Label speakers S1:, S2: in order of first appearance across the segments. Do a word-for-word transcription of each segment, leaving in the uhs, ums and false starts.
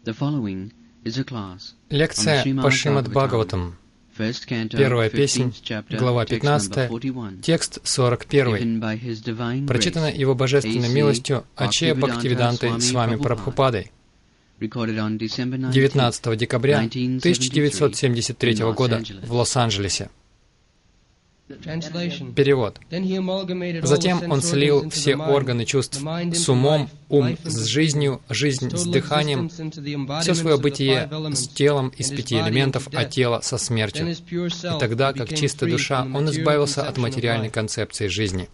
S1: Лекция по Шримад Бхагаватам. Первая песнь, глава пятнадцатая, текст сорок один. Прочитана Его Божественной милостью Ачея Бхактивидантой с вами Прабхупадой. девятнадцатого декабря тысяча девятьсот семьдесят третьего года в Лос-Анджелесе. Перевод. Затем он слил все органы чувств с умом, ум с жизнью, жизнь с дыханием, все свое бытие с телом из пяти элементов, а тело со смертью. И тогда, как чистая душа, он избавился от материальной концепции жизни.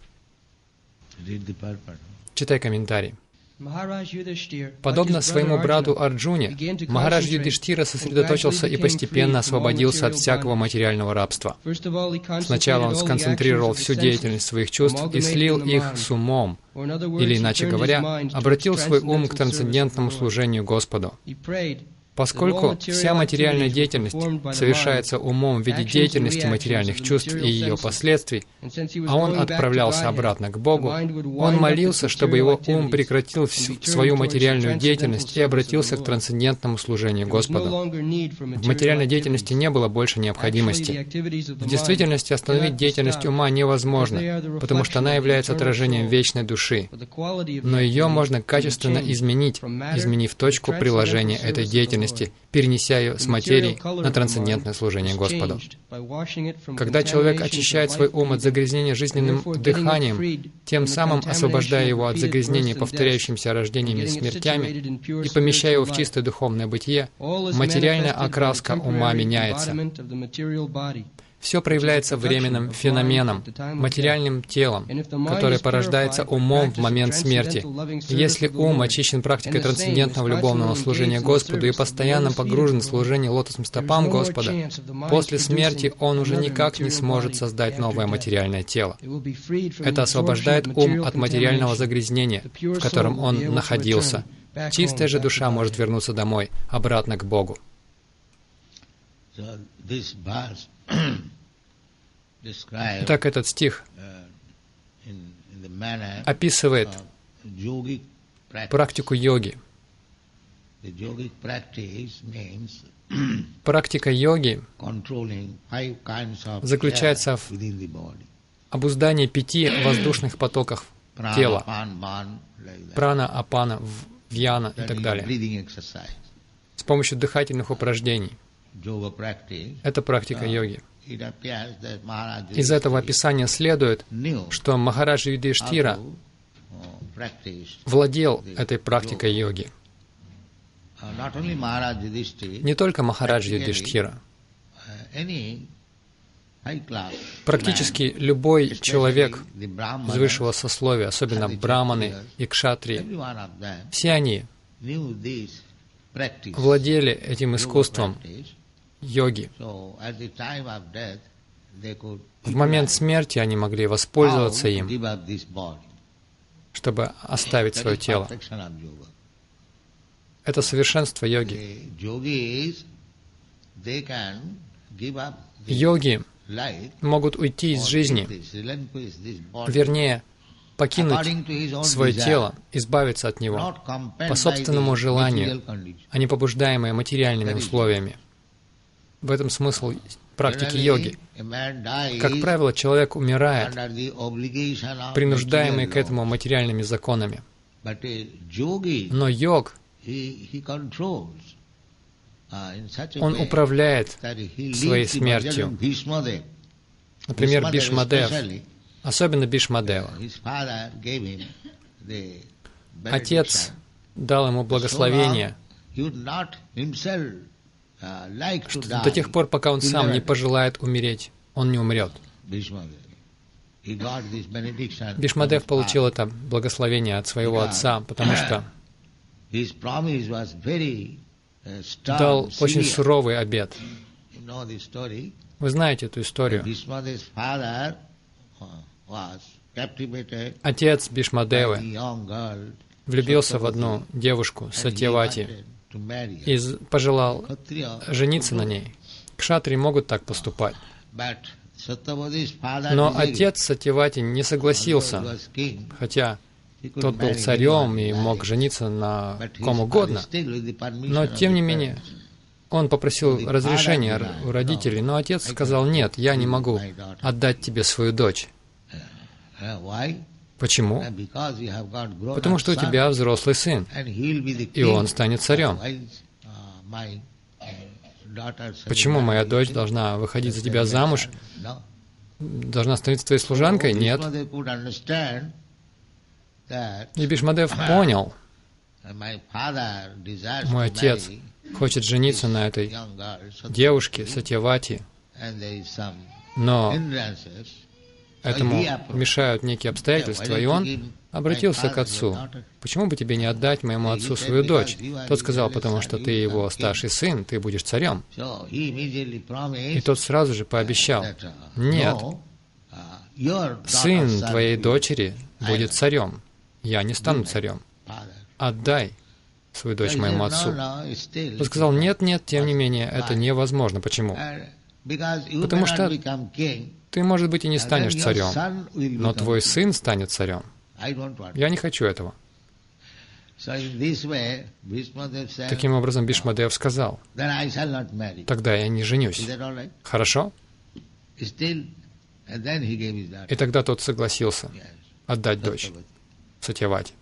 S1: Читай комментарий. Подобно своему брату Арджуне, Махарадж Юдхиштира сосредоточился и постепенно освободился от всякого материального рабства. Сначала он сконцентрировал всю деятельность своих чувств и слил их с умом, или, иначе говоря, обратил свой ум к трансцендентному служению Господу. Поскольку вся материальная деятельность совершается умом в виде деятельности материальных чувств и ее последствий, а он отправлялся обратно к Богу, он молился, чтобы его ум прекратил свою материальную деятельность и обратился к трансцендентному служению Господу. В материальной деятельности не было больше необходимости. В действительности остановить деятельность ума невозможно, потому что она является отражением вечной души. Но ее можно качественно изменить, изменив точку приложения этой деятельности, перенеся ее с материи на трансцендентное служение Господу. Когда человек очищает свой ум от загрязнения жизненным дыханием, тем самым освобождая его от загрязнения повторяющимися рождениями и смертями и помещая его в чистое духовное бытие, материальная окраска ума меняется. Все проявляется временным феноменом, материальным телом, которое порождается умом в момент смерти. И если ум очищен практикой трансцендентного любовного служения Господу и постоянно погружен в служение лотосным стопам Господа, после смерти он уже никак не сможет создать новое материальное тело. Это освобождает ум от материального загрязнения, в котором он находился. Чистая же душа может вернуться домой, обратно к Богу. Так этот стих описывает практику йоги. Практика йоги заключается в обуздании пяти воздушных потоков тела: прана, апана, вьяна и так далее, с помощью дыхательных упражнений. Это практика йоги. Из этого описания следует, что Махарадж Юдхиштира владел этой практикой йоги. Не только Махарадж Юдхиштира. Практически любой человек из высшего сословия, особенно браманы и кшатрии, все они владели этим искусством йоги. В момент смерти они могли воспользоваться им, чтобы оставить свое тело. Это совершенство йоги. Йоги могут уйти из жизни, вернее, покинуть свое тело, избавиться от него по собственному желанию, а не побуждаемые материальными условиями. В этом смысл практики йоги. Как правило, человек умирает, принуждаемый к этому материальными законами. Но йог, он управляет своей смертью. Например, Бишмадев, особенно Бишмадева. Отец дал ему благословение, что до тех пор, пока он сам не пожелает умереть, он не умрет. Бишмадев получил это благословение от своего отца, потому что дал очень суровый обет. Вы знаете эту историю. Отец Бишмадевы влюбился в одну девушку, Сатьявати, и пожелал жениться на ней. Кшатрии могут так поступать. Но отец Сатьявати не согласился, хотя Тот был царем и мог жениться на ком угодно, но тем не менее он попросил разрешения у родителей, но отец сказал: «Нет, я не могу отдать тебе свою дочь». Почему? Потому что у тебя взрослый сын, и он станет царем. Почему моя дочь должна выходить за тебя замуж? Должна становиться твоей служанкой? Нет. И Бишмадев понял: мой отец хочет жениться на этой девушке, Сатьявати, но этому мешают некие обстоятельства, и он обратился к отцу: «Почему бы тебе не отдать моему отцу свою дочь?» Тот сказал: «Потому что ты его старший сын, ты будешь царем». И тот сразу же пообещал: «Нет, сын твоей дочери будет царем, я не стану царем. Отдай свою дочь моему отцу». Он сказал: «Нет, нет, тем не менее, это невозможно». Почему? Потому что ты, может быть, и не станешь царем, но твой сын станет царем. Я не хочу этого. Таким образом, Бишмадев сказал: «Тогда я не женюсь». Хорошо? И тогда тот согласился отдать дочь Сатьявати.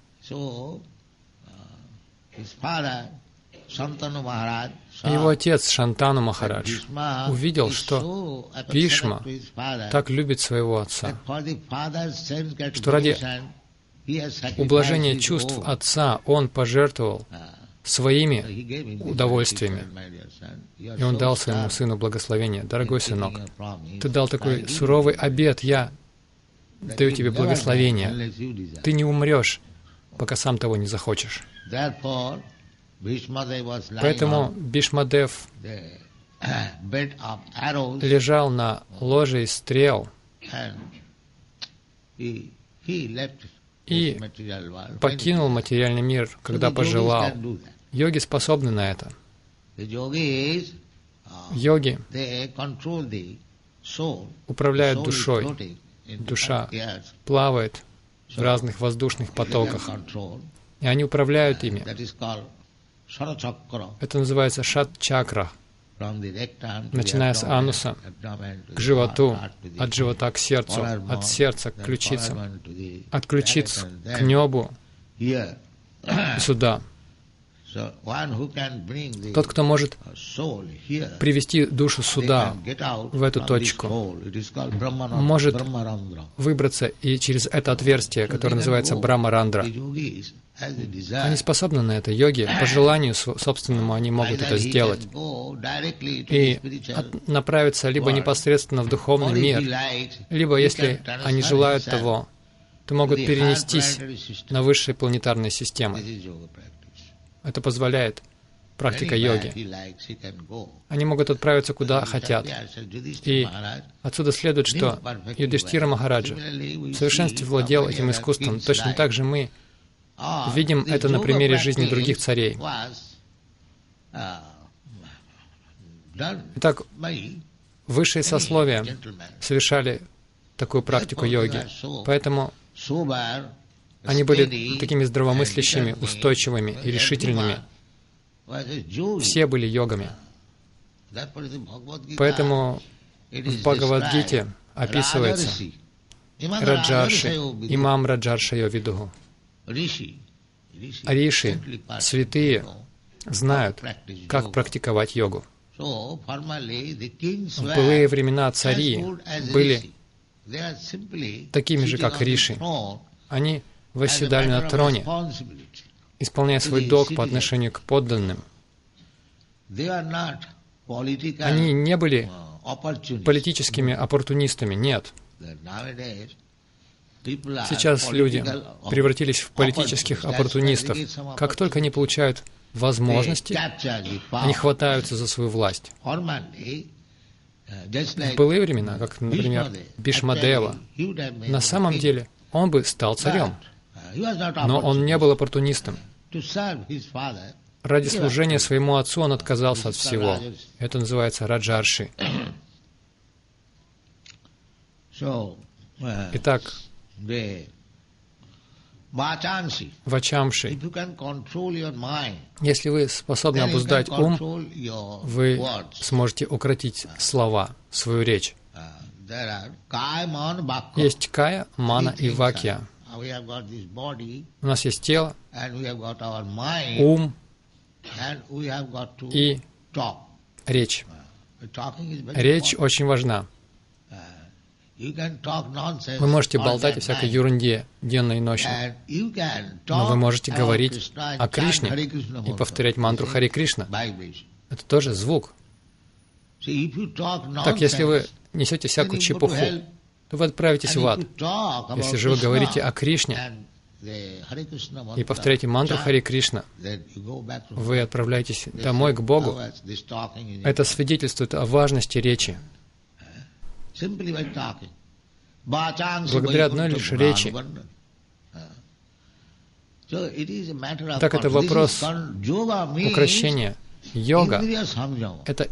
S1: Его отец Шантану Махарадж увидел, что Бхишма так любит своего отца, что ради ублажения чувств отца он пожертвовал своими удовольствиями. И он дал своему сыну благословение: «Дорогой сынок, ты дал такой суровый обет, я даю тебе благословение. Ты не умрешь, пока сам того не захочешь». Поэтому Бишмадев лежал на ложе из стрел и покинул материальный мир, когда пожелал. Йоги способны на это. Йоги управляют душой. Душа плавает в разных воздушных потоках, и они управляют ими. Это называется шат-чакра, начиная с ануса к животу, от живота к сердцу, от сердца к ключицам, от ключиц к небу и сюда. Тот, кто может привести душу сюда, в эту точку, может выбраться и через это отверстие, которое называется Брахмарандра. Они способны на это. Йоги, по желанию собственному, они могут это сделать. И от, направиться либо непосредственно в духовный мир, либо, если они желают того, то могут перенестись на высшие планетарные системы. Это позволяет практика йоги. Они могут отправиться куда хотят. И отсюда следует, что Юдхиштхира Махараджа в совершенстве владел этим искусством. Точно так же мы видим это на примере жизни других царей. Итак, высшие сословия совершали такую практику йоги. Поэтому они были такими здравомыслящими, устойчивыми и решительными. Все были йогами. Поэтому в Бхагавад-гите описывается Раджарши, имам Раджаршайо Видуху. Риши, святые, знают, как практиковать йогу. В былые времена цари были такими же, как риши. Они восседали на троне, исполняя свой долг по отношению к подданным. Они не были политическими оппортунистами, нет. Сейчас люди превратились в политических оппортунистов. Как только они получают возможности, они хватаются за свою власть. В былые времена, как, например, Бишмадева, на самом деле он бы стал царем, но он не был оппортунистом. Ради служения своему отцу он отказался от всего. Это называется Раджарши. Итак, вачамши. Если вы способны обуздать ум, вы сможете укротить слова, свою речь. Есть кая, мана и вакья. У нас есть тело, ум и речь. Речь очень важна. Вы можете болтать о всякой ерунде денно и ночно, но вы можете говорить о Кришне и повторять мантру Харе Кришна. Это тоже звук. Так, если вы несете всякую чепуху, то вы отправитесь в ад. Если же вы говорите о Кришне и повторяете мантру Харе Кришна, вы отправляетесь домой к Богу. Это свидетельствует о важности речи. Благодаря одной лишь речи. Так это вопрос укрощения. Йога — это